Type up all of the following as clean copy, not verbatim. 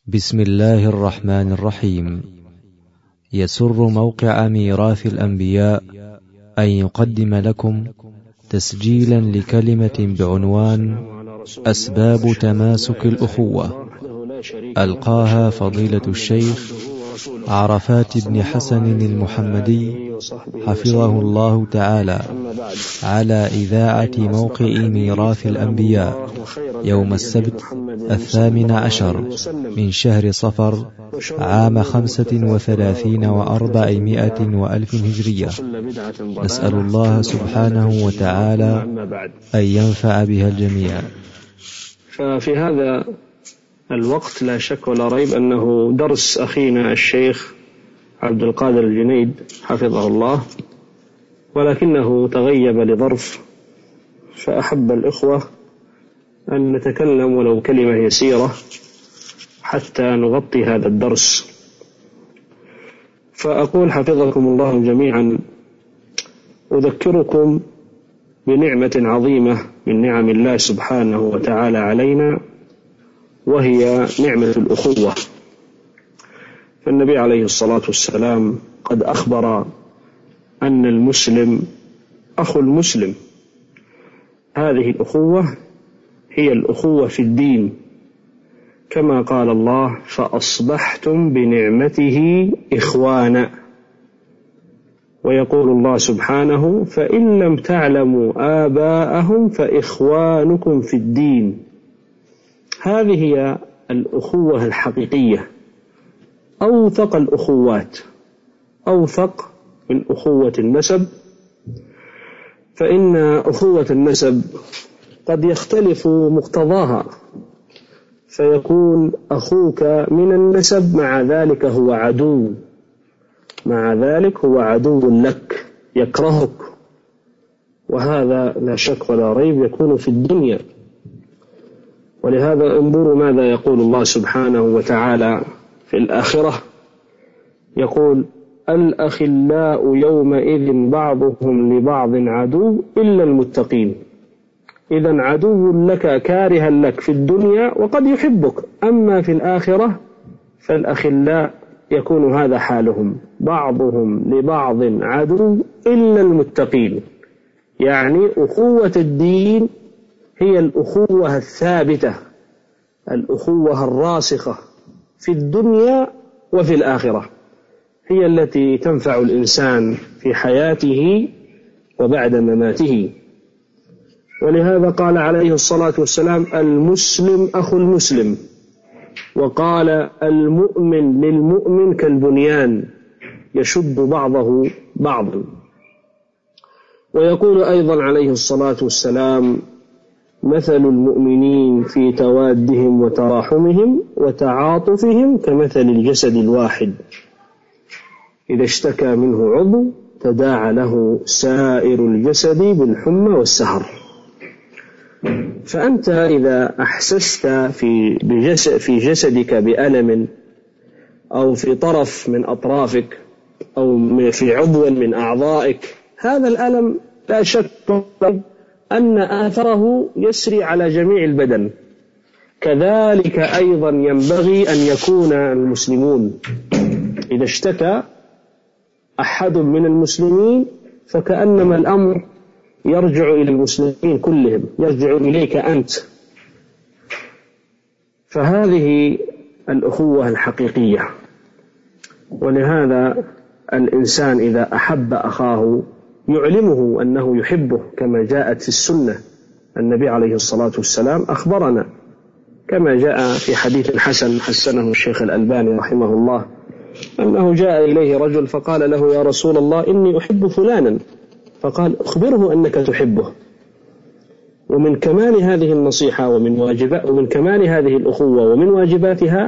بسم الله الرحمن الرحيم. يسر موقع ميراث الأنبياء أن يقدم لكم تسجيلا لكلمة بعنوان أسباب تماسك الأخوة، ألقاها فضيلة الشيخ عرفات بن حسن المحمدي حفظه الله تعالى على إذاعة موقع ميراث الأنبياء يوم السبت 18 من شهر صفر عام 35 و400 وألف هجرية. نسأل الله سبحانه وتعالى أن ينفع بها الجميع. ففي هذا الوقت لا شك ولا ريب أنه درس أخينا الشيخ عبد القادر الجنيد حفظه الله، ولكنه تغيب لظرف، فأحب الإخوة أن نتكلم ولو كلمة يسيرة حتى نغطي هذا الدرس. فأقول حفظكم الله جميعا: أذكركم بنعمة عظيمة من نعم الله سبحانه وتعالى علينا، وهي نعمة الأخوة. فالنبي عليه الصلاة والسلام قد أخبر أن المسلم أخو المسلم. هذه الأخوة هي الأخوة في الدين، كما قال الله: فأصبحتم بنعمته إخوانا. ويقول الله سبحانه: فإن لم تعلموا آباءهم فإخوانكم في الدين. هذه هي الأخوة الحقيقية، أوثق الأخوات، أوثق من أخوة النسب. فإن أخوة النسب قد يختلف مقتضاها، فيكون أخوك من النسب مع ذلك هو عدو، مع ذلك هو عدو لك، يكرهك، وهذا لا شك ولا ريب يكون في الدنيا. ولهذا انظروا ماذا يقول الله سبحانه وتعالى في الآخرة، يقول: الأخلاء يومئذ بعضهم لبعض عدو إلا المتقين. إذن عدو لك كارها لك في الدنيا وقد يحبك، أما في الآخرة فالأخلاء يكون هذا حالهم، بعضهم لبعض عدو إلا المتقين. يعني أخوة الدين هي الأخوة الثابتة، الأخوة الراسخة في الدنيا وفي الآخرة، هي التي تنفع الإنسان في حياته وبعد مماته. ولهذا قال عليه الصلاة والسلام: المسلم أخو المسلم، وقال: المؤمن للمؤمن كالبنيان يشد بعضه بعضا. ويقول أيضا عليه الصلاة والسلام: مثل المؤمنين في توادهم وتراحمهم وتعاطفهم كمثل الجسد الواحد، إذا اشتكى منه عضو تداعى له سائر الجسد بالحمى والسهر. فأنت إذا أحسست في جسدك بألم، أو في طرف من أطرافك، أو في عضو من أعضائك، هذا الألم لا شك أن آثره يسري على جميع البدن. كذلك أيضا ينبغي أن يكون المسلمون، إذا اشتكى أحد من المسلمين فكأنما الأمر يرجع إلى المسلمين كلهم، يرجع إليك أنت. فهذه الأخوة الحقيقية. ولهذا الإنسان إذا أحب أخاه يعلمه أنه يحبه، كما جاءت في السنة. النبي عليه الصلاة والسلام أخبرنا كما جاء في حديث حسن حسنه الشيخ الألباني رحمه الله، أنه جاء إليه رجل فقال له: يا رسول الله، إني أحب فلانا. فقال: أخبره أنك تحبه. ومن كمال هذه النصيحة ومن كمال هذه الأخوة ومن واجباتها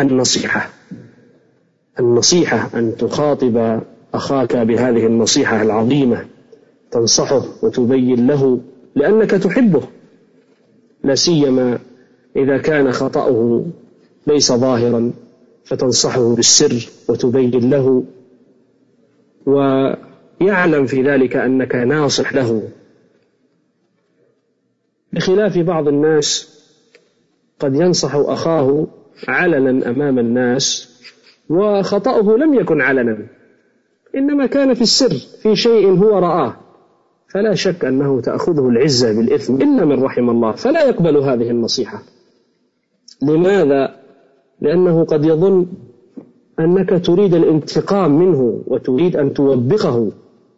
النصيحة أن تخاطب أخاك بهذه النصيحة العظيمة، تنصحه وتبين له لأنك تحبه، لا سيما إذا كان خطأه ليس ظاهرا، فتنصحه بالسر وتبين له، ويعلم في ذلك أنك ناصح له، بخلاف بعض الناس قد ينصح أخاه علنا أمام الناس، وخطأه لم يكن علنا، إنما كان في السر في شيء هو رآه، فلا شك أنه تأخذه العزة بالإثم إلا من رحم الله، فلا يقبل هذه النصيحة. لماذا؟ لأنه قد يظن أنك تريد الانتقام منه وتريد أن توبخه،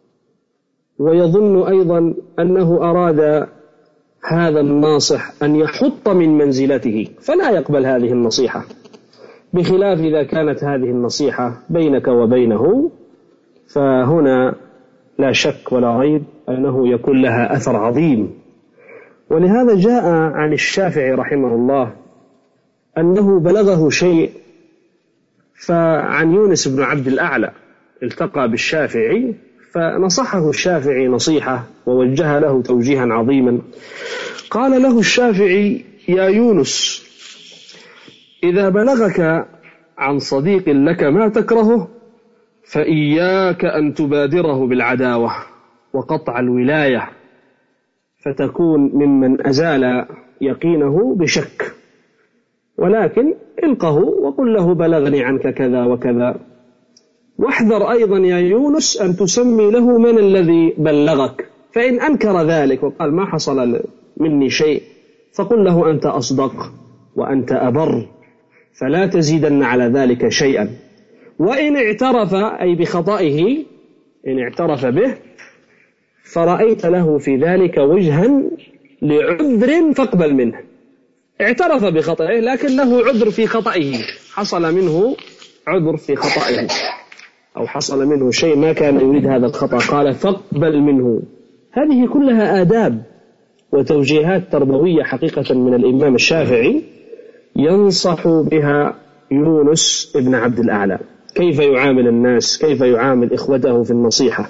ويظن أيضا أنه أراد هذا الناصح أن يحط من منزلته، فلا يقبل هذه النصيحة. بخلاف إذا كانت هذه النصيحة بينك وبينه، فهنا لا شك ولا ريب أنه يكون لها أثر عظيم. ولهذا جاء عن الشافعي رحمه الله أنه بلغه شيء، فعن يونس بن عبد الأعلى التقى بالشافعي، فنصحه الشافعي نصيحة ووجه له توجيها عظيما. قال له الشافعي: يا يونس، إذا بلغك عن صديق لك ما تكرهه فإياك أن تبادره بالعداوة وقطع الولاية، فتكون ممن أزال يقينه بشك، ولكن القه وقل له بلغني عنك كذا وكذا. واحذر أيضا يا يونس أن تسمي له من الذي بلغك، فإن أنكر ذلك وقال ما حصل مني شيء فقل له أنت أصدق وأنت أبر، فلا تزيدن على ذلك شيئا. وإن اعترف أي بخطئه، إن اعترف به فرأيت له في ذلك وجها لعذر فاقبل منه. اعترف بخطئه لكن له عذر في خطئه، حصل منه عذر في خطئه أو حصل منه شيء ما كان يريد هذا الخطأ، قال فاقبل منه. هذه كلها آداب وتوجيهات تربوية حقيقة من الإمام الشافعي ينصح بها يونس ابن عبد الأعلى، كيف يعامل الناس، كيف يعامل إخوته في النصيحة.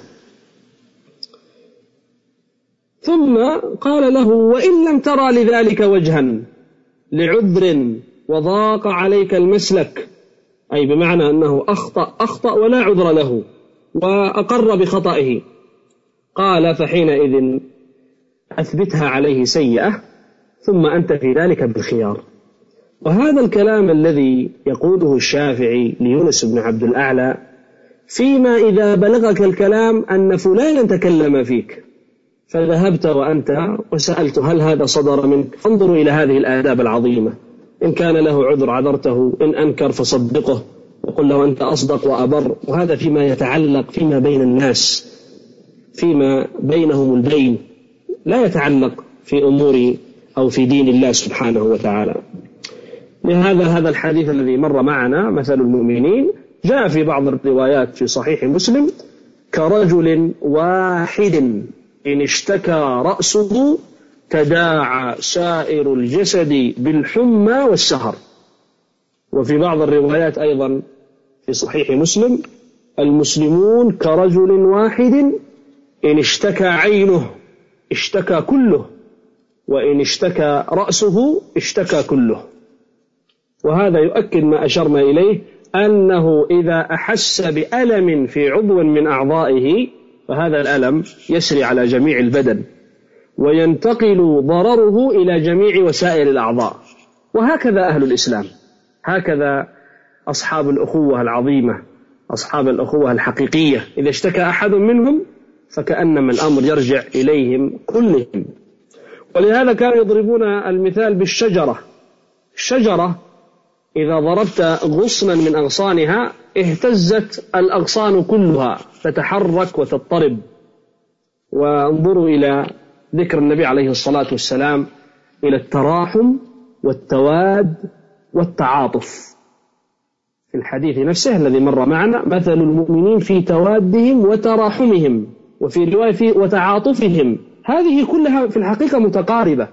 ثم قال له: وإن لم ترى لذلك وجها لعذر وضاق عليك المسلك، أي بمعنى أنه أخطأ ولا عذر له وأقر بخطئه، قال فحينئذ أثبتها عليه سيئة، ثم أنت في ذلك بالخيار. وهذا الكلام الذي يقوله الشافعي ليونس بن عبد الأعلى فيما إذا بلغك الكلام أن فلانا تكلم فيك فذهبت وأنت وسألت هل هذا صدر منك، انظروا إلى هذه الآداب العظيمة. إن كان له عذر عذرته، إن أنكر فصدقه وقل له أنت أصدق وأبر. وهذا فيما يتعلق فيما بين الناس، فيما بينهم البين، لا يتعلق في أمور أو في دين الله سبحانه وتعالى. لهذا هذا الحديث الذي مر معنا مثل المؤمنين جاء في بعض الروايات في صحيح مسلم: كرجل واحد إن اشتكى رأسه تداعى سائر الجسد بالحمى والسهر. وفي بعض الروايات أيضا في صحيح مسلم: المسلمون كرجل واحد إن اشتكى عينه اشتكى كله، وإن اشتكى رأسه اشتكى كله. وهذا يؤكد ما أشرنا إليه، أنه إذا أحس بألم في عضو من أعضائه فهذا الألم يسري على جميع البدن وينتقل ضرره إلى جميع وسائل الأعضاء. وهكذا أهل الإسلام، هكذا أصحاب الأخوة العظيمة، أصحاب الأخوة الحقيقية، إذا اشتكى أحد منهم فكأنما الأمر يرجع إليهم كلهم. ولهذا كانوا يضربون المثال بالشجرة. الشجرة إذا ضربت غصنا من أغصانها اهتزت الأغصان كلها، تتحرك وتضطرب. وانظروا إلى ذكر النبي عليه الصلاة والسلام إلى التراحم والتواد والتعاطف في الحديث نفسه الذي مر معنا: مثل المؤمنين في توادهم وتراحمهم، وفي رواية في وتعاطفهم. هذه كلها في الحقيقة متقاربة،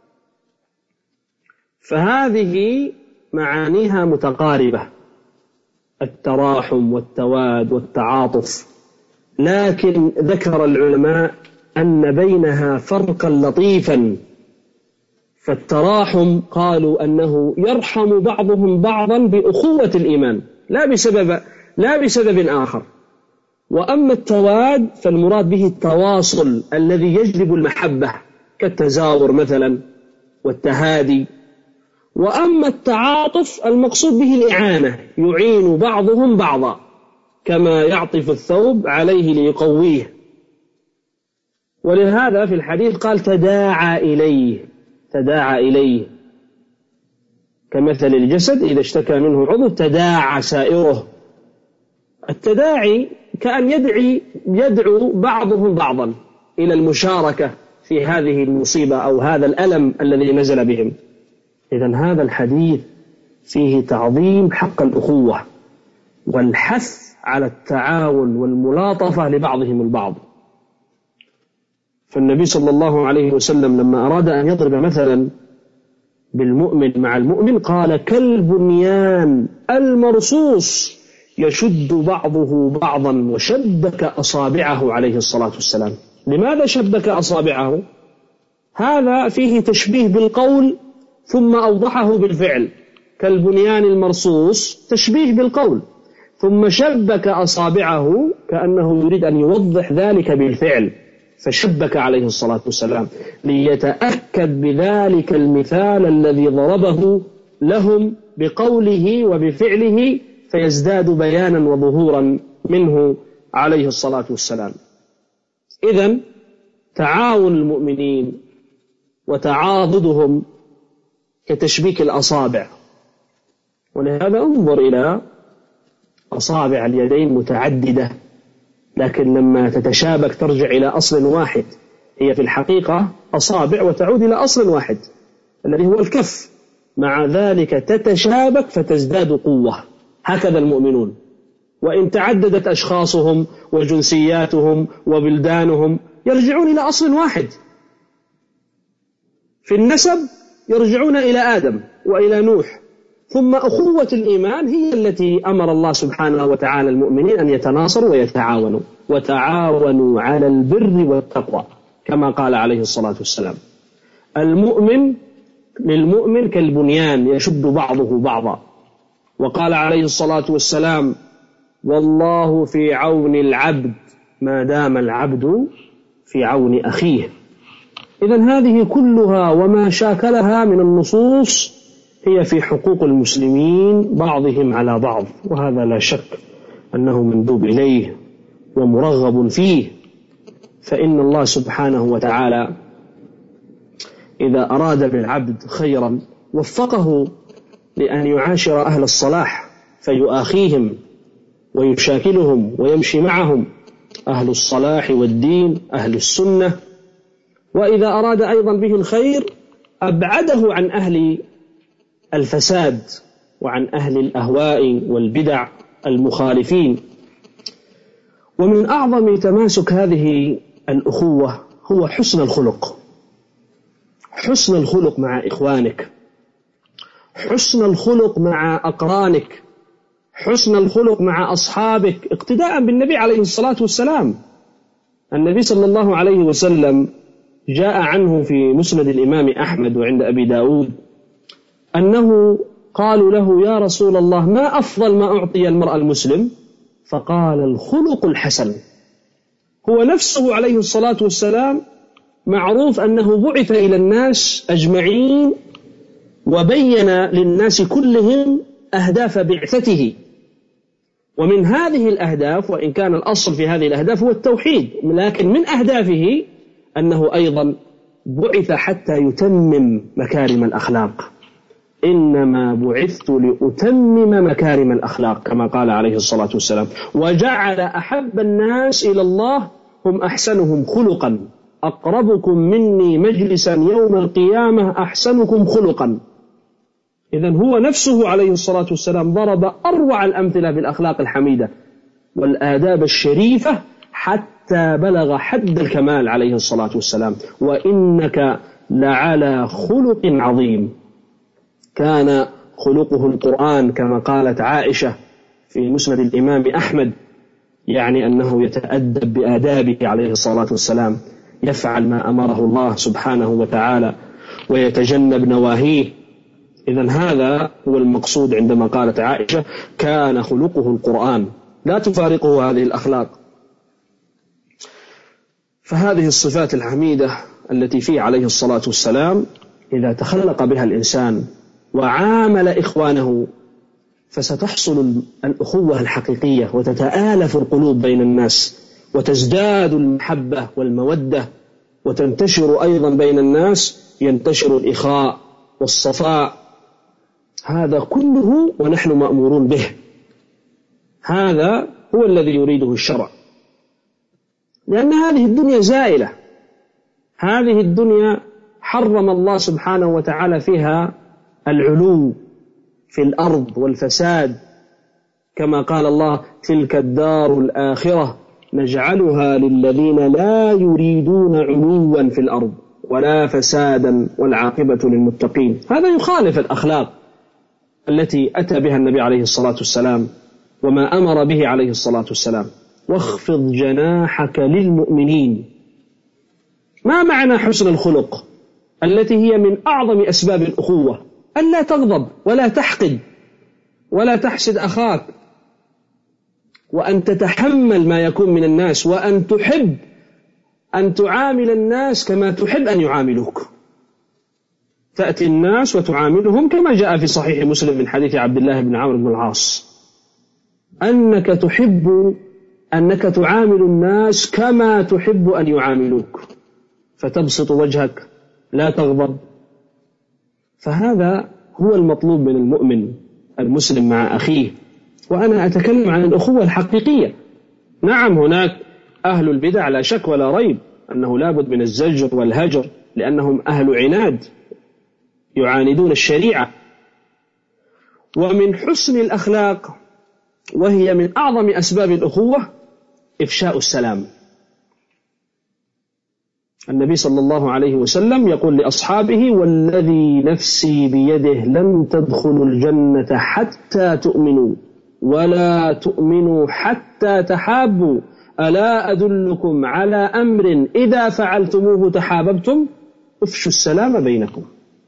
فهذه معانيها متقاربة، التراحم والتواد والتعاطف. لكن ذكر العلماء أن بينها فرقا لطيفا. فالتراحم قالوا أنه يرحم بعضهم بعضا بأخوة الإيمان لا بسبب آخر. وأما التواد فالمراد به التواصل الذي يجلب المحبة، كالتزاور مثلا والتهادي. وأما التعاطف المقصود به الإعانة، يعين بعضهم بعضا كما يعطف الثوب عليه ليقويه. ولهذا في الحديث قال تداعى إليه كمثل الجسد إذا اشتكى منه عضو تداعى سائره. التداعي كأن يدعو بعضهم بعضا إلى المشاركة في هذه المصيبة أو هذا الألم الذي نزل بهم. إذن هذا الحديث فيه تعظيم حق الأخوة والحث على التعاون والملاطفة لبعضهم البعض. فالنبي صلى الله عليه وسلم لما أراد أن يضرب مثلا بالمؤمن مع المؤمن قال كالبنيان المرصوص يشد بعضه بعضا، وشبك أصابعه عليه الصلاة والسلام. لماذا شبك أصابعه؟ هذا فيه تشبيه بالقول ثم أوضحه بالفعل. كالبنيان المرصوص تشبيه بالقول، ثم شبك أصابعه كأنه يريد أن يوضح ذلك بالفعل، فشبك عليه الصلاة والسلام ليتأكد بذلك المثال الذي ضربه لهم بقوله وبفعله، فيزداد بيانا وظهورا منه عليه الصلاة والسلام. إذن تعاون المؤمنين وتعاضدهم كتشبيك الأصابع. ولهذا انظر إلى أصابع اليدين متعددة، لكن لما تتشابك ترجع إلى أصل واحد. هي في الحقيقة أصابع وتعود إلى أصل واحد الذي هو الكف، مع ذلك تتشابك فتزداد قوة. هكذا المؤمنون، وإن تعددت أشخاصهم وجنسياتهم وبلدانهم يرجعون إلى أصل واحد. في النسب يرجعون إلى آدم وإلى نوح، ثم أخوة الإيمان هي التي أمر الله سبحانه وتعالى المؤمنين أن يتناصروا ويتعاونوا، وتعاونوا على البر والتقوى كما قال عليه الصلاة والسلام. المؤمن للمؤمن كالبنيان يشد بعضه بعضا. وقال عليه الصلاة والسلام والله في عون العبد ما دام العبد في عون أخيه. إذن هذه كلها وما شاكلها من النصوص هي في حقوق المسلمين بعضهم على بعض، وهذا لا شك أنه مندوب إليه ومرغب فيه. فإن الله سبحانه وتعالى إذا أراد بالعبد خيرا وفقه لأن يعاشر أهل الصلاح فيؤاخيهم ويشاكلهم ويمشي معهم، أهل الصلاح والدين أهل السنة. وإذا أراد أيضا به الخير أبعده عن أهل الفساد وعن أهل الأهواء والبدع المخالفين. ومن أعظم تماسك هذه الأخوة هو حسن الخلق، حسن الخلق مع إخوانك، حسن الخلق مع أقرانك، حسن الخلق مع أصحابك، اقتداء بالنبي عليه الصلاة والسلام. النبي صلى الله عليه وسلم جاء عنه في مسند الإمام أحمد وعند أبي داود أنه قالوا له يا رسول الله ما أفضل ما أعطي المرء المسلم؟ فقال الخلق الحسن. هو نفسه عليه الصلاة والسلام معروف أنه بعث إلى الناس أجمعين وبين للناس كلهم أهداف بعثته، ومن هذه الأهداف، وإن كان الأصل في هذه الأهداف هو التوحيد، لكن من أهدافه أنه أيضا بعث حتى يتمم مكارم الأخلاق. إنما بعثت لأتمم مكارم الأخلاق كما قال عليه الصلاة والسلام، وجعل أحب الناس إلى الله هم أحسنهم خلقا، أقربكم مني مجلسا يوم القيامة أحسنكم خلقا. إذن هو نفسه عليه الصلاة والسلام ضرب أروع الأمثلة بالأخلاق الحميدة والآداب الشريفة حتى بلغ حد الكمال عليه الصلاة والسلام. وإنك لعلى خلق عظيم. كان خلقه القرآن كما قالت عائشة في مسند الإمام أحمد، يعني أنه يتأدب بآدابه عليه الصلاة والسلام، يفعل ما أمره الله سبحانه وتعالى ويتجنب نواهيه. إذن هذا هو المقصود عندما قالت عائشة كان خلقه القرآن، لا تفارقه هذه الأخلاق. فهذه الصفات الحميدة التي فيه عليه الصلاة والسلام إذا تخلق بها الإنسان وعامل إخوانه، فستحصل الأخوة الحقيقية، وتتآلف القلوب بين الناس، وتزداد المحبة والمودة، وتنتشر أيضا بين الناس، ينتشر الإخاء والصفاء. هذا كله ونحن مأمورون به. هذا هو الذي يريده الشرع، لأن هذه الدنيا زائلة. هذه الدنيا حرم الله سبحانه وتعالى فيها العلو في الأرض والفساد، كما قال الله: تلك الدار الآخرة نجعلها للذين لا يريدون علوا في الأرض ولا فسادا والعاقبة للمتقين. هذا يخالف الأخلاق التي أتى بها النبي عليه الصلاة والسلام وما أمر به عليه الصلاة والسلام: واخفض جناحك للمؤمنين. ما معنى حسن الخلق التي هي من أعظم أسباب الأخوة؟ ألا تغضب ولا تحقد ولا تحسد أخاك، وأن تتحمل ما يكون من الناس، وأن تحب أن تعامل الناس كما تحب أن يعاملوك. تأتي الناس وتعاملهم كما جاء في صحيح مسلم من حديث عبد الله بن عمرو بن العاص، أنك تحب أنك تعامل الناس كما تحب أن يعاملوك، فتبسط وجهك لا تغضب. فهذا هو المطلوب من المؤمن المسلم مع أخيه. وأنا أتكلم عن الأخوة الحقيقية. نعم، هناك أهل البدع لا شك ولا ريب أنه لابد من الزجر والهجر، لأنهم أهل عناد يعاندون الشريعة. ومن حسن الأخلاق، وهي من أعظم أسباب الأخوة، إفشاء السلام. النبي صلى الله عليه وسلم يقول لأصحابه: والذي نفسي بيده لن تدخلوا الجنة حتى تؤمنوا، ولا تؤمنوا حتى تحابوا، ألا أدلكم على أمر إذا فعلتموه تحاببتم؟ افشوا السلام بينكم.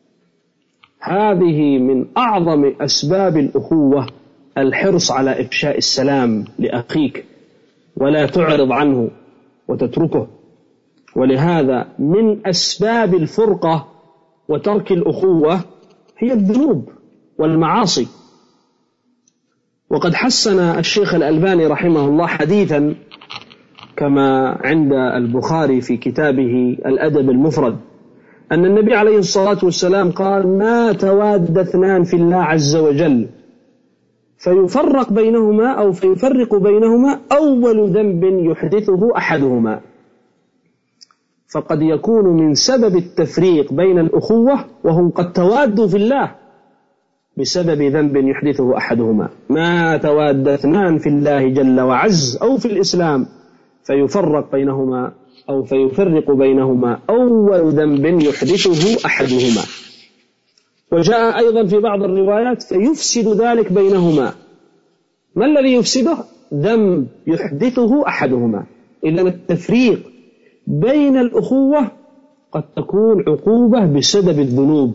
هذه من أعظم أسباب الأخوة، الحرص على إفشاء السلام لأخيك، ولا تعرض عنه وتتركه. ولهذا من أسباب الفرقة وترك الأخوة هي الذنوب والمعاصي. وقد حسن الشيخ الألباني رحمه الله حديثا كما عند البخاري في كتابه الأدب المفرد، أن النبي عليه الصلاة والسلام قال: ما تواد اثنان في الله عز وجل فيفرق بينهما أو فيفرق بينهما أول ذنب يحدثه أحدهما. فقد يكون من سبب التفريق بين الأخوة وهم قد توادوا في الله بسبب ذنب يحدثه أحدهما. ما تواد اثنان في الله جل وعز أو في الإسلام فيفرق بينهما أو فيفرق بينهما أول ذنب يحدثه أحدهما. وجاء أيضا في بعض الروايات: فيفسد ذلك بينهما. ما الذي يفسده؟ ذنب يحدثه أحدهما. إذن التفريق بين الأخوة قد تكون عقوبة بسبب الذنوب،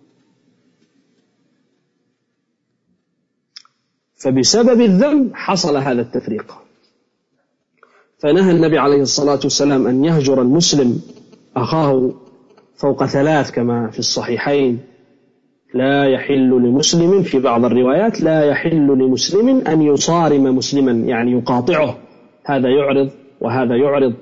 فبسبب الذنب حصل هذا التفريق. فنهى النبي عليه الصلاة والسلام أن يهجر المسلم أخاه فوق 3 كما في الصحيحين: لا يحل لمسلم، في بعض الروايات: لا يحل لمسلم أن يصارم مسلما، يعني يقاطعه، هذا يعرض وهذا يعرض.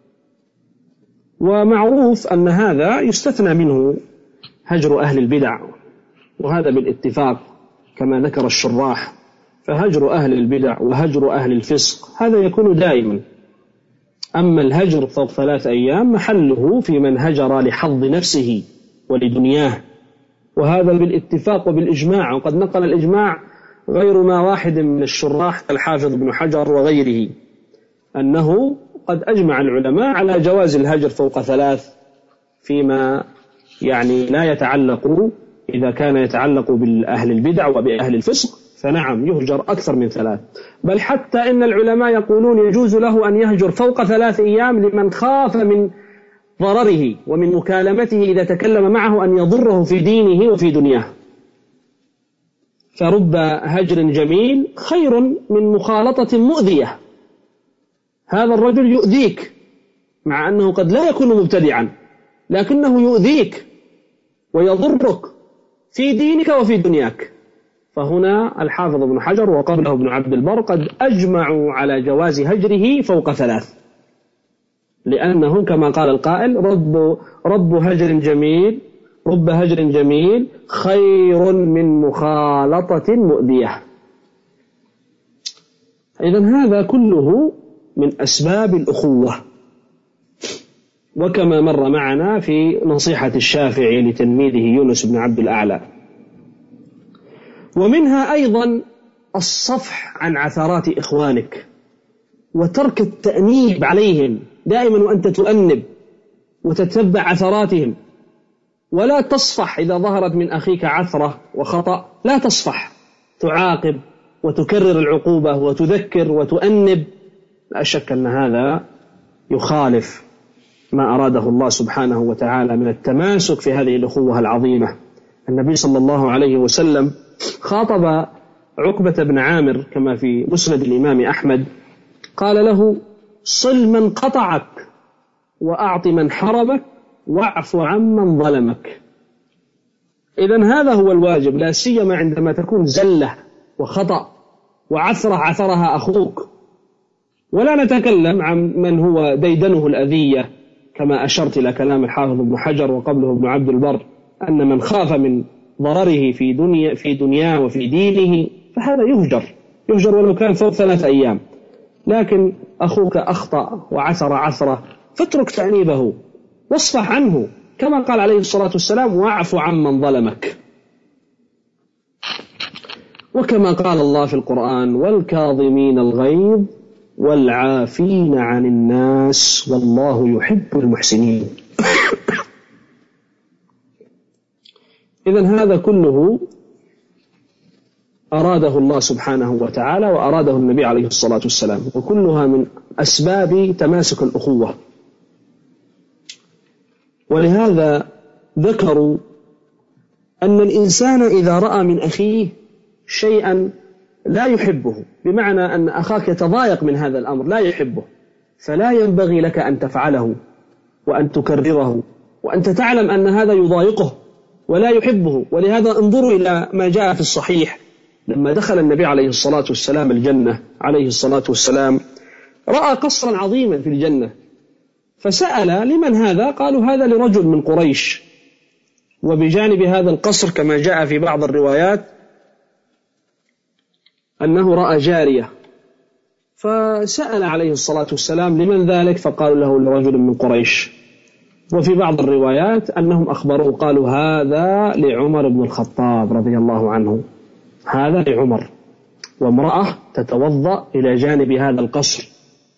ومعروف أن هذا يستثنى منه هجر أهل البدع، وهذا بالاتفاق كما ذكر الشراح. فهجر أهل البدع وهجر أهل الفسق هذا يكون دائما. أما الهجر فوق 3 أيام محله في من هجر لحظ نفسه ولدنياه، وهذا بالاتفاق وبالإجماع. وقد نقل الإجماع غير ما واحد من الشراح كالحافظ بن حجر وغيره أنه قد أجمع العلماء على جواز الهجر فوق 3 فيما يعني لا يتعلق، إذا كان يتعلق بالأهل البدع وبأهل الفسق فنعم يهجر أكثر من 3. بل حتى إن العلماء يقولون يجوز له أن يهجر فوق 3 أيام لمن خاف من ضرره ومن مكالمته إذا تكلم معه أن يضره في دينه وفي دنياه. فرب هجر جميل خير من مخالطة مؤذية. هذا الرجل يؤذيك مع أنه قد لا يكون مبتدعا، لكنه يؤذيك ويضرك في دينك وفي دنياك. فهنا الحافظ ابن حجر وقبله ابن عبد البر قد أجمعوا على جواز هجره فوق 3، لأنه كما قال القائل رب هجر جميل خير من مخالطة مؤذية. إذن هذا كله من أسباب الأخوة، وكما مر معنا في نصيحة الشافعي لتلميذه يونس بن عبد الأعلى. ومنها أيضا الصفح عن عثرات إخوانك وترك التأنيب عليهم دائما، وأنت تؤنب وتتبع عثراتهم، ولا تصفح إذا ظهرت من أخيك عثرة وخطأ، لا تصفح، تعاقب وتكرر العقوبة وتذكر وتؤنب. لا شك أن هذا يخالف ما أراده الله سبحانه وتعالى من التماسك في هذه الأخوة العظيمة. النبي صلى الله عليه وسلم خاطب عقبة بن عامر كما في مسند الإمام أحمد، قال له: صل من قطعك وأعط من حرمك واعف عمن ظلمك. إذن هذا هو الواجب، لا سيما عندما تكون زلة وخطأ وعثرة عثرها أخوك. ولا نتكلم عن من هو ديدنه الأذية، كما أشرت إلى كلام الحافظ ابن حجر وقبله ابن عبد البر أن من خاف من ضرره في دنياه وفي دينه فهذا يهجر ولو كان فوق 3 أيام. لكن أخوك أخطأ وعثر عثرة فاترك تأنيبه واصفح عنه، كما قال عليه الصلاة والسلام: واعف عمن ظلمك. وكما قال الله في القرآن: والكاظمين الغيظ والعافين عن الناس والله يحب المحسنين. إذن هذا كله أراده الله سبحانه وتعالى وأراده النبي عليه الصلاة والسلام، وكلها من أسباب تماسك الأخوة. ولهذا ذكروا أن الإنسان إذا رأى من أخيه شيئا لا يحبه، بمعنى أن أخاك يتضايق من هذا الأمر لا يحبه، فلا ينبغي لك أن تفعله وأن تكرره، وأنت تعلم أن هذا يضايقه ولا يحبه. ولهذا انظروا إلى ما جاء في الصحيح لما دخل النبي عليه الصلاة والسلام الجنة عليه الصلاة والسلام، رأى قصرا عظيما في الجنة، فسأل: لمن هذا؟ قالوا: هذا لرجل من قريش. وبجانب هذا القصر كما جاء في بعض الروايات أنه رأى جارية، فسأل عليه الصلاة والسلام: لمن ذلك؟ فقالوا له: لرجل من قريش. وفي بعض الروايات أنهم أخبروه قالوا: هذا لعمر بن الخطاب رضي الله عنه، هذا لعمر. وامرأة تتوضأ إلى جانب هذا القصر،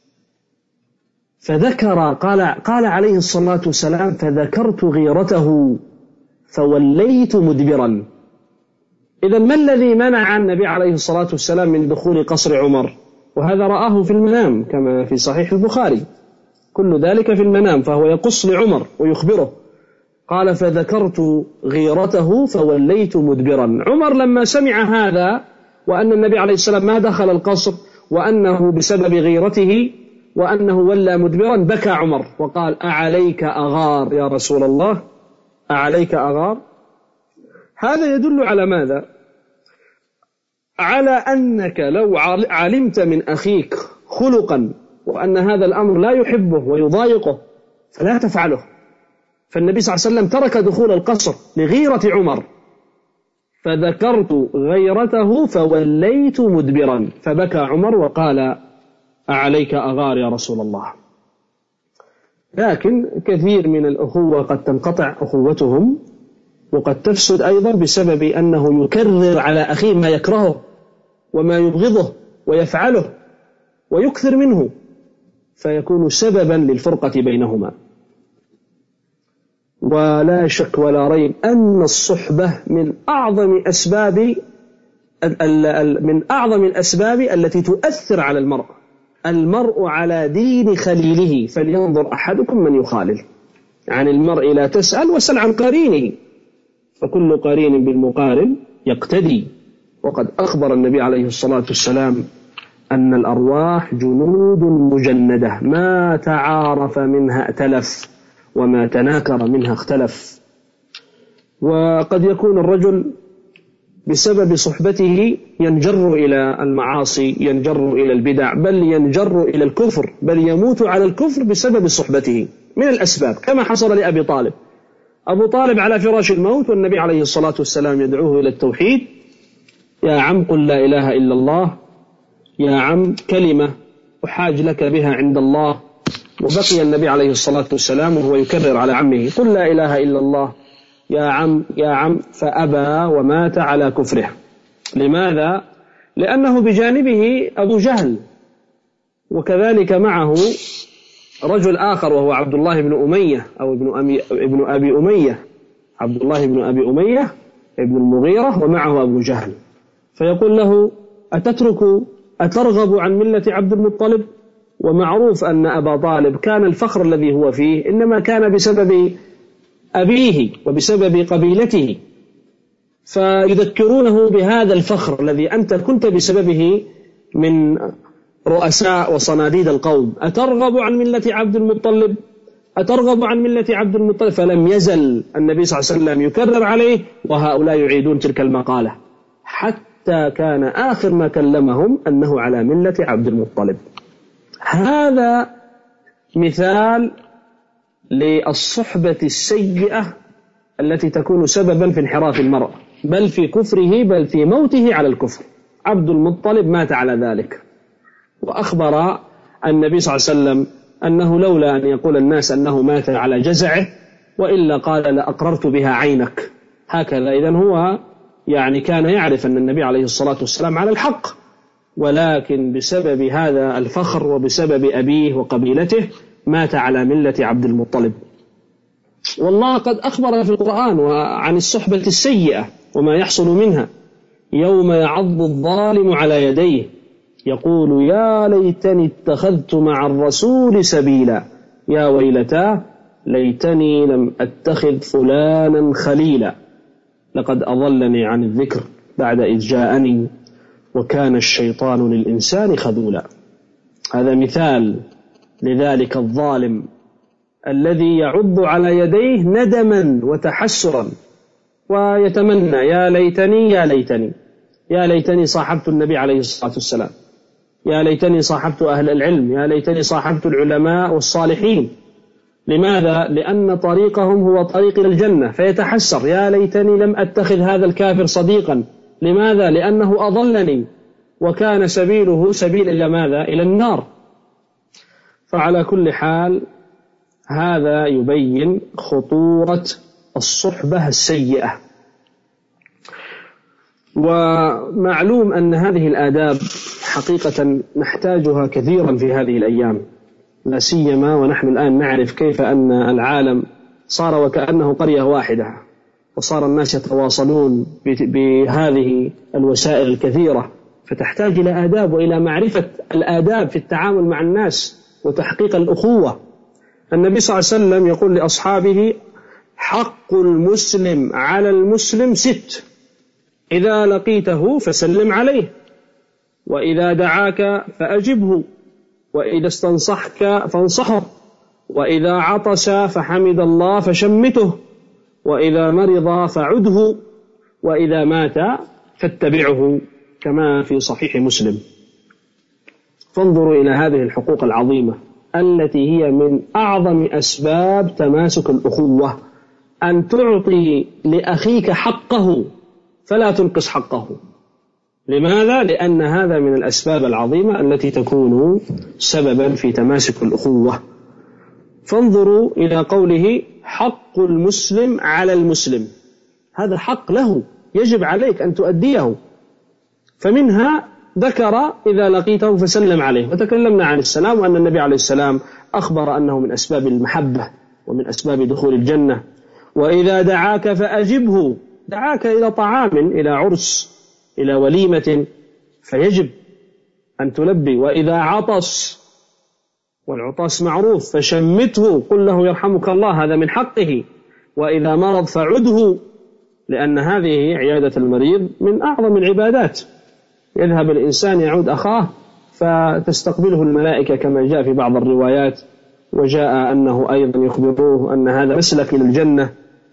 فذكر قال عليه الصلاة والسلام: فذكرت غيرته فوليت مدبرا. إذن ما الذي منع النبي عليه الصلاة والسلام من دخول قصر عمر؟ وهذا رآه في المنام كما في صحيح البخاري، كل ذلك في المنام، فهو يقص لعمر ويخبره. قال: فذكرت غيرته فوليت مدبرا. عمر لما سمع هذا وأن النبي عليه السلام ما دخل القصر وأنه بسبب غيرته وأنه ولى مدبرا، بكى عمر وقال: أعليك أغار يا رسول الله، أعليك أغار. هذا يدل على ماذا؟ على أنك لو علمت من أخيك خلقا وأن هذا الأمر لا يحبه ويضايقه فلا تفعله. فالنبي صلى الله عليه وسلم ترك دخول القصر لغيرة عمر، فذكرت غيرته فوليت مدبرا، فبكى عمر وقال: أعليك أغار يا رسول الله. لكن كثير من الأخوة قد تنقطع أخوتهم وقد تفسد أيضا بسبب أنه يكرر على أخيه ما يكرهه وما يبغضه ويفعله ويكثر منه، فيكون سببا للفرقة بينهما. ولا شك ولا ريب أن الصحبة من أعظم الأسباب التي تؤثر على المرء على دين خليله، فلينظر أحدكم من يخالل. عن المرء لا تسأل وسل عن قرينه، فكل قرين بالمقارن يقتدي. وقد أخبر النبي عليه الصلاة والسلام أن الأرواح جنود مجندة، ما تعارف منها ائتلف وما تناكر منها اختلف. وقد يكون الرجل بسبب صحبته ينجر إلى المعاصي، ينجر إلى البدع، بل ينجر إلى الكفر، بل يموت على الكفر بسبب صحبته من الأسباب، كما حصل لأبي طالب. أبو طالب على فراش الموت والنبي عليه الصلاة والسلام يدعوه إلى التوحيد: يا عم قل لا إله إلا الله، يا عم كلمة أحاج لك بها عند الله. وبقي النبي عليه الصلاة والسلام وهو يكرر على عمه: قل لا إله إلا الله يا عم يا عم، فأبى ومات على كفره. لماذا؟ لأنه بجانبه أبو جهل، وكذلك معه رجل آخر وهو عبد الله بن أمية أو ابن أبي أمية، عبد الله بن أبي أمية ابن المغيرة، ومعه أبو جهل. فيقول له: أترغب عن ملة عبد المطلب؟ ومعروف أن أبا طالب كان الفخر الذي هو فيه إنما كان بسبب أبيه وبسبب قبيلته، فيذكرونه بهذا الفخر الذي أنت كنت بسببه من رؤساء وصناديد القوم. أترغب عن ملة عبد المطلب؟ أترغب عن ملة عبد المطلب؟ فلم يزل النبي صلى الله عليه وسلم يكرر عليه وهؤلاء يعيدون تلك المقالة، حتى كان آخر ما كلمهم أنه على ملة عبد المطلب. هذا مثال للصحبة السيئة التي تكون سببا في انحراف المرء، بل في كفره، بل في موته على الكفر. عبد المطلب مات على ذلك، وأخبر النبي صلى الله عليه وسلم أنه لولا أن يقول الناس أنه مات على جزعه وإلا قال لأقررت بها عينك. هكذا. إذن هو كان يعرف أن النبي عليه الصلاة والسلام على الحق، ولكن بسبب هذا الفخر وبسبب أبيه وقبيلته مات على ملة عبد المطلب. والله قد أخبر في القرآن عن الصحبة السيئة وما يحصل منها: يوم يعض الظالم على يديه يقول يا ليتني اتخذت مع الرسول سبيلا، يا ويلتاه ليتني لم أتخذ فلانا خليلا، لقد أضلني عن الذكر بعد إذ جاءني وكان الشيطان للإنسان خذولا. هذا مثال لذلك الظالم الذي يعض على يديه ندما وتحسرا ويتمنى: يا ليتني يا ليتني يا ليتني صاحبت النبي عليه الصلاة والسلام، يا ليتني صاحبت أهل العلم، يا ليتني صاحبت العلماء والصالحين. لماذا؟ لأن طريقهم هو طريق إلى الجنة، فيتحسر: يا ليتني لم أتخذ هذا الكافر صديقا. لماذا؟ لأنه أضلني وكان سبيله سبيل إلى ماذا؟ إلى النار. فعلى كل حال هذا يبين خطورة الصحبة السيئة. ومعلوم أن هذه الآداب حقيقة نحتاجها كثيرا في هذه الأيام، لا سيما ونحن الآن نعرف كيف أن العالم صار وكأنه قرية واحدة، وصار الناس يتواصلون بهذه الوسائل الكثيرة، فتحتاج إلى آداب وإلى معرفة الآداب في التعامل مع الناس وتحقيق الأخوة. النبي صلى الله عليه وسلم يقول لأصحابه: حق المسلم على المسلم 6: إذا لقيته فسلم عليه، وإذا دعاك فأجبه، وإذا استنصحك فانصحه، وإذا عطس فحمد الله فشمته، وإذا مرض فعده، وإذا مات فاتبعه، كما في صحيح مسلم. فانظروا إلى هذه الحقوق العظيمة التي هي من أعظم أسباب تماسك الأخوة، أن تعطي لأخيك حقه فلا تنقص حقه. لماذا؟ لأن هذا من الأسباب العظيمة التي تكون سببا في تماسك الأخوة. فانظروا إلى قوله: حق المسلم على المسلم، هذا حق له يجب عليك أن تؤديه. فمنها ذكر: إذا لقيته فسلم عليه، وتكلمنا عن السلام، وأن النبي عليه السلام أخبر أنه من أسباب المحبة ومن أسباب دخول الجنة. وإذا دعاك فأجبه، دعاك إلى طعام، إلى عرس، إلى وليمة، فيجب أن تلبي. وإذا عطس، والعطاس معروف، فشمته، قل له يرحمك الله، هذا من حقه. وإذا مرض فعده، لأن هذه عيادة المريض من أعظم العبادات. يذهب الإنسان يعود أخاه فتستقبله الملائكة كما جاء في بعض الروايات، وجاء أنه أيضا يخبروه أن هذا مسلك إلى الجنة.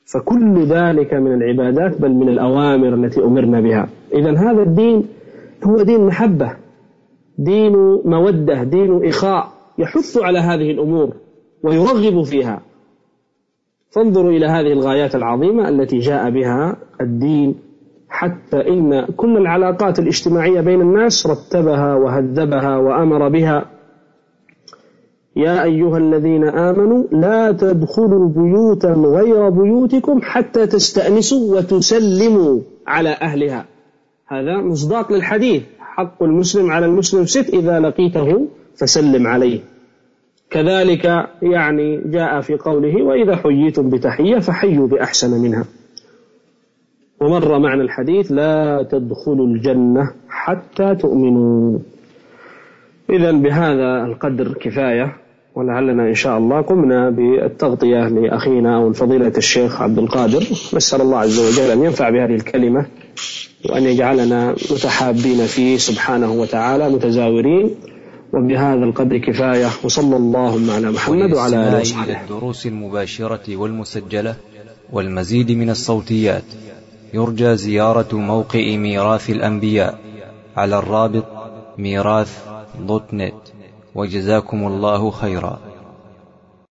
فكل ذلك من العبادات بل من الأوامر التي أمرنا بها. إذن هذا الدين هو دين محبة، دين مودة، دين إخاء، يحث على هذه الأمور ويرغب فيها. فانظروا إلى هذه الغايات العظيمة التي جاء بها الدين، حتى إن كل العلاقات الاجتماعية بين الناس رتبها وهذبها وأمر بها. يا أيها الذين آمنوا لا تدخلوا بيوتا غير بيوتكم حتى تستأنسوا وتسلموا على أهلها. هذا مصداق للحديث: حق المسلم على المسلم 6، إذا لقيته فسلم عليه. كذلك يعني جاء في قوله: وإذا حييتم بتحية فحيوا بأحسن منها. ومر معنى الحديث: لا تدخلوا الجنة حتى تؤمنوا. إذن بهذا القدر كفاية، ولعلنا إن شاء الله قمنا بالتغطية لأخينا أو الفضيلة الشيخ عبد القادر. نسأل الله عز وجل أن ينفع بهذه الكلمة وأن يجعلنا متحابين فيه سبحانه وتعالى متزاورين. وبهذا القدر كفاية، وصلى اللهم على محمد وعلى آله وصحبه. الدروس المباشرة والمسجلة والمزيد من الصوتيات يرجى زيارة موقع ميراث الأنبياء على الرابط ميراث.net. وجزاكم الله خيرا.